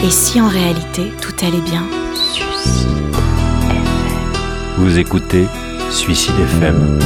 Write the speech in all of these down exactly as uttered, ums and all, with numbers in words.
Et si en réalité tout allait bien? Vous écoutez Suicide F M.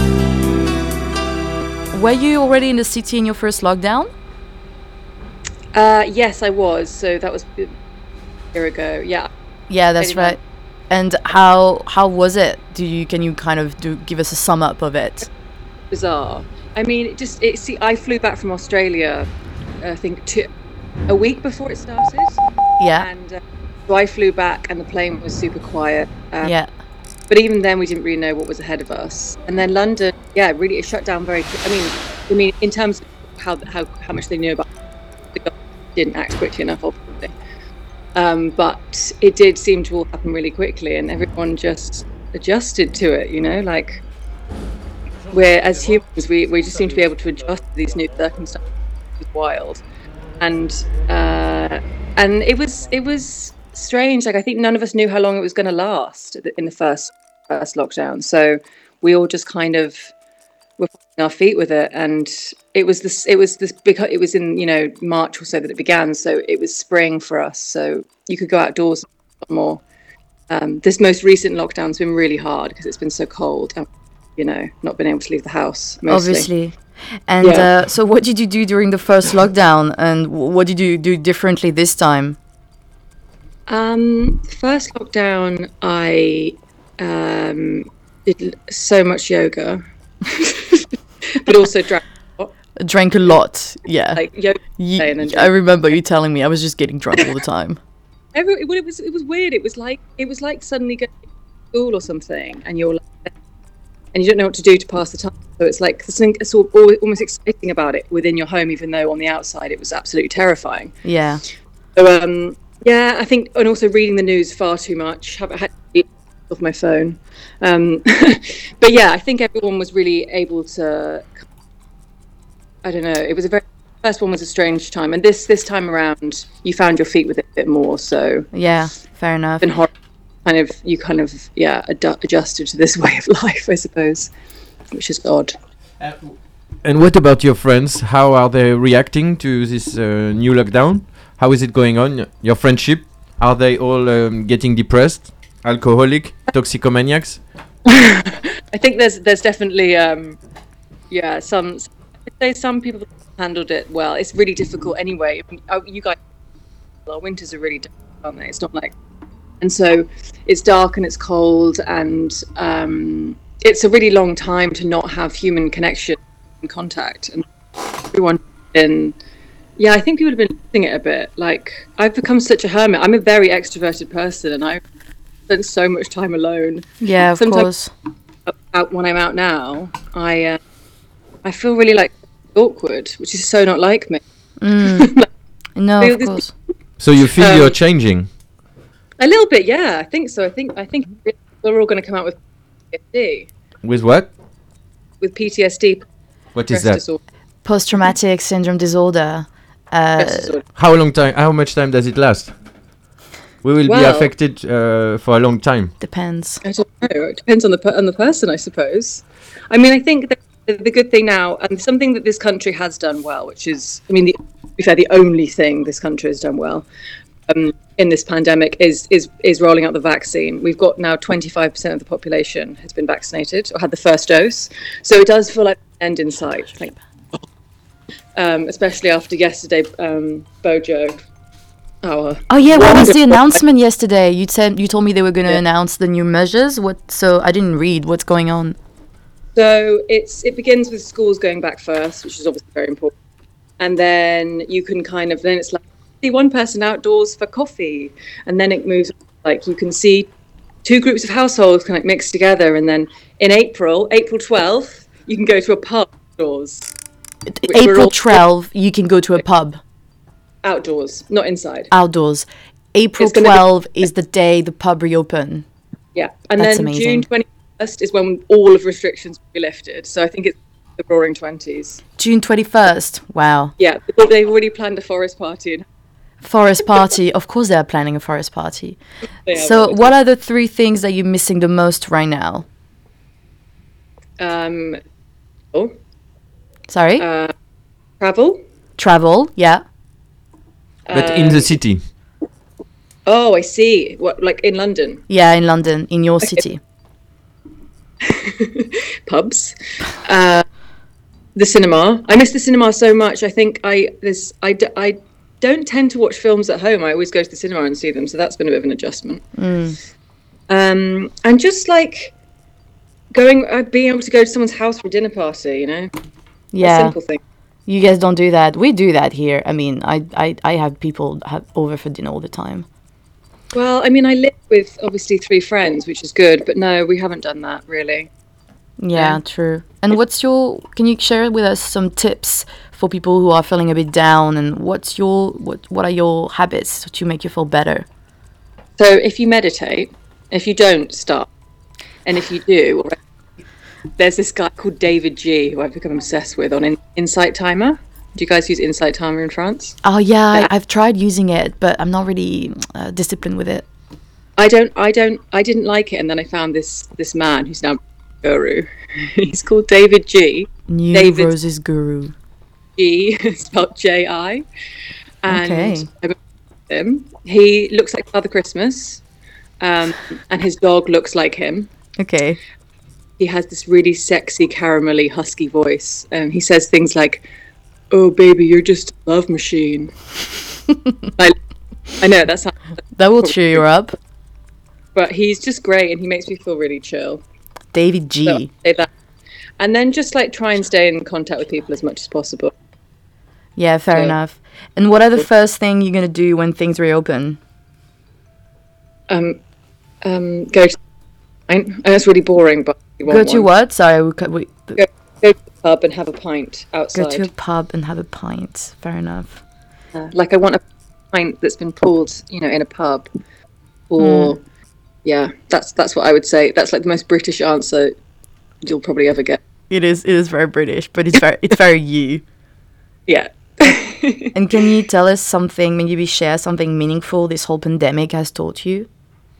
Were you already in the city in your first lockdown? Uh, yes, I was. So that was a year ago. Yeah. Yeah, that's Maybe right. And how how was it? Do you can you kind of do give us a sum up of it? Bizarre. I mean, it just it. See, I flew back from Australia. I think two, a week before it started. Yeah. And uh, so I flew back, and the plane was super quiet. Um, Yeah. But even then, we didn't really know what was ahead of us. And then London, yeah, really, it shut down very. I mean, I mean, in terms of how how how much they knew about, it didn't act quickly enough, obviously. Um, but it did seem to all happen really quickly, and everyone just adjusted to it. You know, like we're as humans, we we just seem to be able to adjust to these new circumstances. It was wild, and uh, and it was it was. strange. Like I think none of us knew how long it was going to last in the first first lockdown. So we all just kind of were finding our feet with it, and it was this. It was this because it was in you know March or so that it began. So it was spring for us. So you could go outdoors a lot more. Um, this most recent lockdown's been really hard because it's been so cold. And, you know, not been able to leave the house. Mostly. Obviously. And Yeah. uh, so, what did you do during the first lockdown, and w- what did you do differently this time? Um, first lockdown, I um, did l- so much yoga, but also drank a lot. Drank a lot. Yeah. Like yoga. Ye- and then I remember you telling me I was just getting drunk all the time. Every, it, it was it was weird. It was like it was like suddenly going to school or something, and you're like, and you don't know what to do to pass the time. So it's like there's something sort of al- almost exciting about it within your home, even though on the outside it was absolutely terrifying. Yeah. So um, yeah, I think, and also reading the news far too much. I had to eat off my phone, um, but yeah, I think everyone was really able to. I don't know. It was a very first one was a strange time, and this this time around, you found your feet with it a bit more. So Yeah. Fair enough. been horrible. Kind of, you kind of yeah ad- adjusted to this way of life, I suppose, which is odd. And what about your friends? How are they reacting to this uh, new lockdown? How is it going on? Your friendship? Are they all um, getting depressed, alcoholic, toxicomaniacs? I think there's there's definitely um, yeah some I'd say some people handled it well. It's really difficult anyway. Oh, you guys, our winters are really dark, aren't they? It's not like, and so it's dark and it's cold, and um, it's a really long time to not have human connection and contact, and everyone been. Yeah, I think people have been losing it a bit. Like, I've become such a hermit. I'm a very extroverted person, and I've spent so much time alone. Yeah, of Sometimes- course. Out when I'm out now, I uh, I feel really like awkward, which is so not like me. Mm. No, Feel of this- course. So you feel Um, you're changing? A little bit, yeah. I think so. I think I think we're all going to come out with P T S D. With what? With P T S D, What is stress that? disorder. Post-traumatic syndrome disorder. Uh, stress disorder. How long time? How much time does it last? We will be Well- affected uh, for a long time. depends. I don't know. It depends on the per- on the person, I suppose. I mean, I think that the, the good thing now, and something that this country has done well, which is, I mean, the, to be fair, the only thing this country has done well um, in this pandemic is is is rolling out the vaccine. We've got now twenty-five percent of the population has been vaccinated or had the first dose, so it does feel like an end in sight. Like, um, especially after yesterday, um, Bojo. Our Oh yeah, what was the wonderful- announcement yesterday? You said you told me they were going to Yeah. announce the new measures. What? So I didn't read. What's going on? So it's it begins with schools going back first, which is obviously very important, and then you can kind of then it's like see one person outdoors for coffee, and then it moves like you can see two groups of households kind of mixed together, and then in April, April twelfth, you can go to a pub outdoors, we're April all- twelfth, you can go to a pub outdoors, not inside. outdoors. April It's gonna be- twelfth is the day the pub reopen. Yeah, and That's then amazing. June twenty-first is when all of restrictions will be lifted. So I think it's the Roaring Twenties. June twenty-first. Wow. Yeah, they've already planned a forest party. In- Forest party. Of course, they are planning a forest party. they have So, it. what are the three things that you're missing the most right now? Um, oh, Sorry? uh, travel. Travel. Yeah. But in uh, the city. Oh, I see. What, like in London? Yeah, in London, in your city. Pubs. Uh, the cinema. I miss the cinema so much. I think I this I, d- I don't tend to watch films at home. I always go to the cinema and see them. So that's been a bit of an adjustment. Mm. Um, and just like going, uh, being able to go to someone's house for a dinner party, you know? Yeah. A simple thing. You guys don't do that. We do that here. I mean, I I, I have people have over for dinner all the time. Well, I mean, I live with obviously three friends, which is good, but no, we haven't done that really. Yeah, Yeah. true. And what's your? Can you share with us some tips for people who are feeling a bit down? And what's your what? What are your habits to make you feel better? So if you meditate, if you don't, start. And if you do, already, there's this guy called David G, who I've become obsessed with on In- Insight Timer. Do you guys use Insight Timer in France? Oh yeah, Yeah. I, I've tried using it, but I'm not really uh, disciplined with it. I don't, I don't, I didn't like it, and then I found this this man who's now a guru. He's called David G. New David- Roses Guru. G spelled J I. And Okay. I met him. He looks like Father Christmas, um, and his dog looks like him. Okay. He has this really sexy, caramelly, husky voice, and he says things like, "Oh, baby, you're just a love machine." I, I know that sounds, That will cheer you up. but he's just great, and he makes me feel really chill. David G. So I'll say that. And then just like try and stay in contact with people as much as possible. Yeah, fair Yeah. enough. And what are the first thing you're gonna do when things reopen? Um, um, go to. I, I know it's really boring, but you want Go to one. what? Sorry, we, c- we, Go, go to the pub and have a pint outside. go to a pub and have a pint. Fair enough. Uh, like I want a pint that's been pulled, you know, in a pub. Or Hmm. yeah, that's that's what I would say. That's like the most British answer you'll probably ever get. It is. It is very British, but it's very. It's very you. Yeah. And can you tell us something? Maybe share something meaningful this whole pandemic has taught you.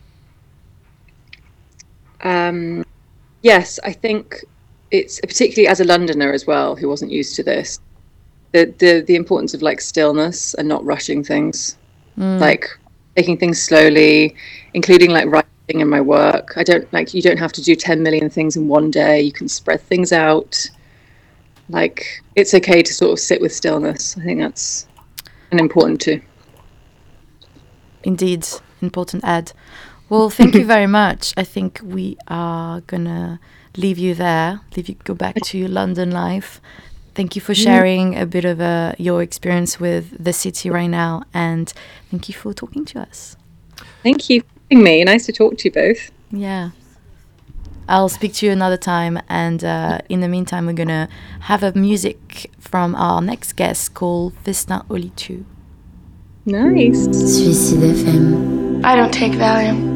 Um, yes, I think it's particularly as a Londoner as well, who wasn't used to this, the the the importance of like stillness and not rushing things, like taking things slowly, including like writing in my work. I don't like you don't have to do ten million things in one day. You can spread things out. Like it's okay to sort of sit with stillness. I think that's an important too. Indeed, important ad. Well, thank you very much. I think we are gonna leave you there. Leave you go back to your London life. Thank you for sharing a bit of uh, your experience with the city right now, and thank you for talking to us. Thank you for having me. Nice to talk to you both. Yeah. I'll speak to you another time, and uh, in the meantime, we're gonna have a music from our next guest called Festin Oli two. Nice. Suicide F M. I don't take Valium.